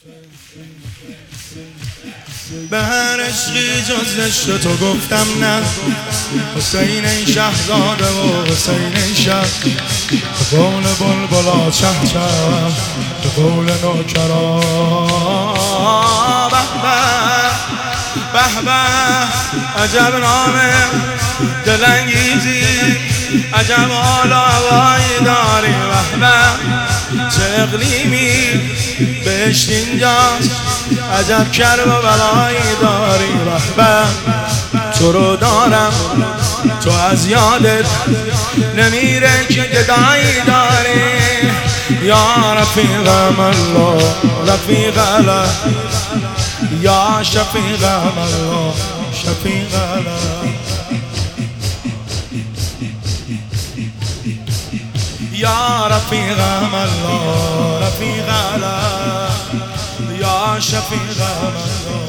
به هر عشقی جز عشق تو گفتم نه. حسین ای شهزاده و حسین ای شه، به قول بلبلا چه چه، به قول نوکرا به به به به. عجب نامه دلانگیزی، عجب حال و هوایی داری. به به چه اقلیمی بهشت اینجاست، عجب کرب و بلایی داری. به به تو رو دارم، تو از یادت نمیره که گدایی داری. یا رفیقم الله رفیق الله، یا شفیقم الله شفیق الله. یا رفیقم الله رفیق الله، یا شفیقم الله.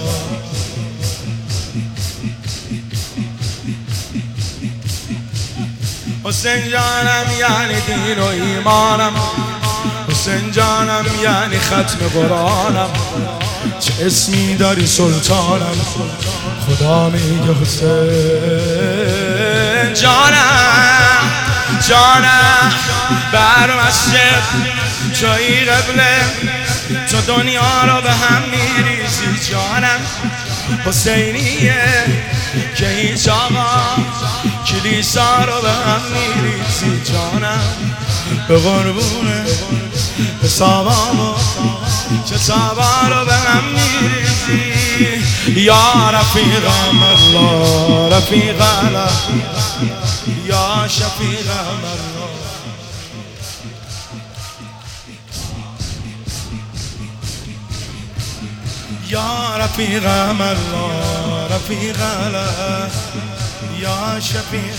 حسین جانم یعنی دین و ایمانم، حسین جانم یعنی ختم قرآنم. چه اسمی داری سلطانم، خدا میگه حسین جانم جانم. بر مسجد توی قبله، تو دنیا رو به هم میریزی جانم. حسینیه که هیچ آقا کلیسا رو به هم میریزی جانم. به قربونه حسابامو کتابا رو به هم میریزی. یا رفیقم الله رفیق الله، یا شفیقم الله. یا رفیقم الله رفیق الله، یا شفیق.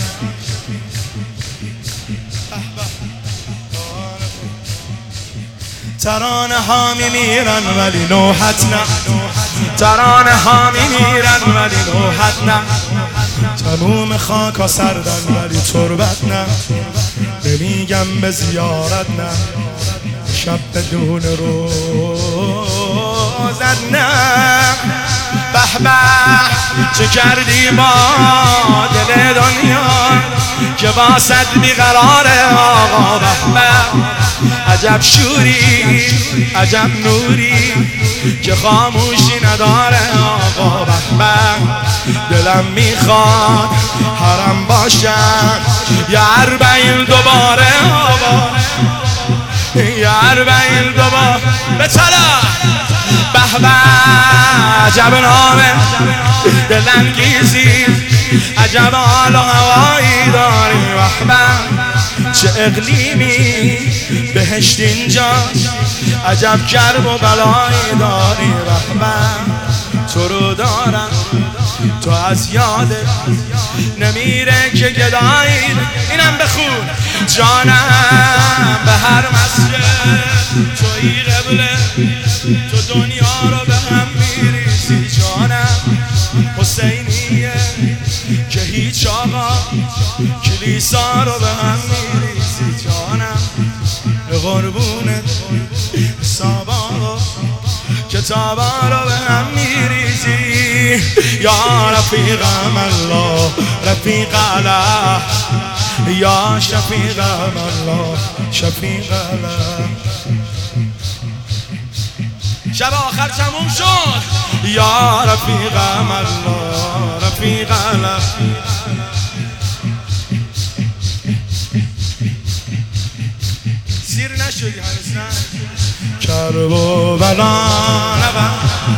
ترانه ها میمیرن ولی نوحت نه، ترانه ها میمیرن ولی نوحت نه. تموم خاک ها سردن ولی تربت نه، نمیگم به زیارت نه. شب بدون روزت نه. به به چه کردی با دل دنیا که واسط بیقراره آقا. به به عجب شوری عجب نوری که خاموشی نداره آقا. به به دلم میخواد حرم باشم یا 40 دوباره آقا، یا 40 دوباره به طلا. به به عجب نامه دلانگیزی، عجب حال و هوایی داری. به به چه اقلیمی بهشت اینجاست، عجب کرب و بلایی داری. به به تو رو دارم، تو از یادت نمیره که گدایی. اینم بخون جانم. به هر مسجد توی قبله، تو دنیا رو به هم میریزی جانم. حسینیه که هیچ آقا کلیسا رو به هم میریزی جانم. به قربونت حسابا و کتابا رو به هم میریزی. یا رفیقم الله رفیق الله، یا شفیقم الله شفیق الله. شب آخر تموم شد. یا رفیقم الله رفیق الله. سیر نشدی هنوز نه. کرب و بلا نبر،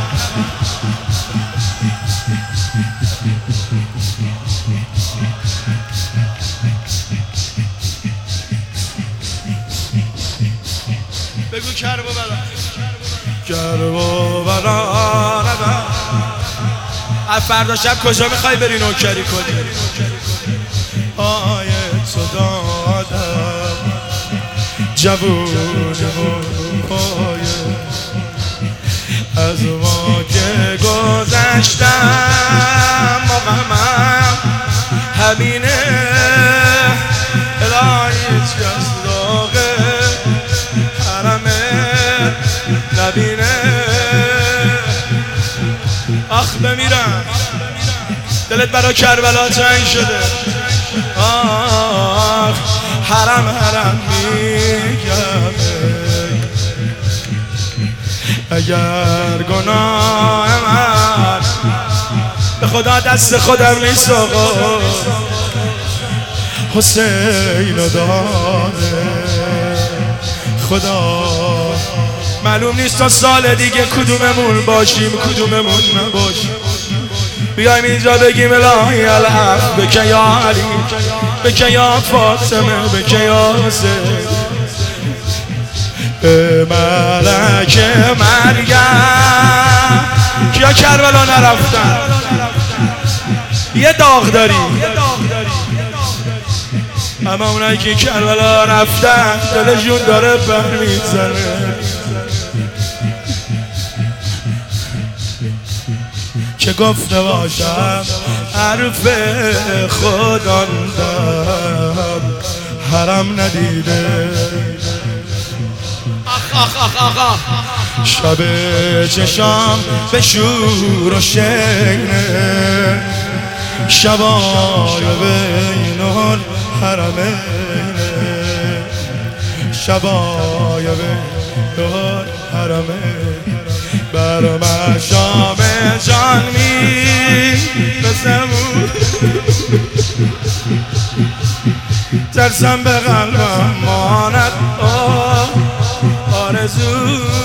بگو کرب و بلا، کرب و بلا نبر. از فردا شب کجا میخوای بری نوکری کنی؟ آیه تو دادم جوون پایه، از ما که گذشتم مقامم همینه. الهی هیچ کس داغه حرمه نبینه. دلت برا کربلا تنگ شده. آه حرم حرم میگم اگر گناه من به خدا دست خودم نیست آقا، حسین و داده خدا. معلوم نیست تا سال دیگه کدوممون باشیم کدوممون نباشیم. بیایم اینجا بگیم الهی الحق بکن یا علی، بکن یا فاطمه، بکن یا حسین، به ملک مریم. کیا کربلا نرفتن؟ یه داغ داریم. اما اونایی که کربلا رفتن دلشون داره بر میزنه که گفته باشم حرف خدا در حرم ندیده. شب چشام به شور و شینه، شبای بین الحرمین، شبای بین الحرمین، بر مشام جان میرسم، ترسم به قلبم ماند آرزو